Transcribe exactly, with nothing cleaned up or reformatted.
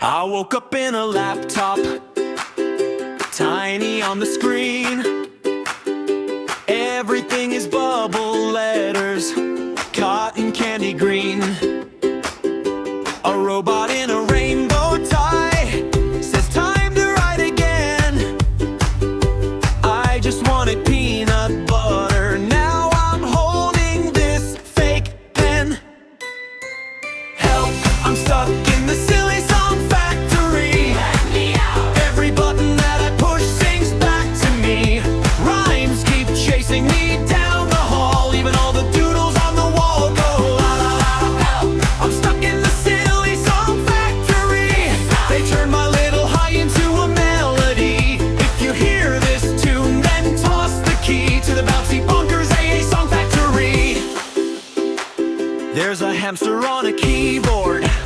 I woke up in a laptop, tiny on the screen. Everything is bubble letters, cotton candy green. A robot in a rainbow tie says time to write again. I just wanted peanut butter, now I'm holding this fake pen. Help, I'm stuck in the silly song factory. Let me out. Every button that I push sings back to me. Rhymes keep chasing me down the hall, even all the doodles on the wall go la la la. Help, I'm stuck in the silly song factory. They turn my little high into a melody. If you hear this tune, then toss the key to the bouncy bonkers A A Song Factory. There's a hamster on a keyboard,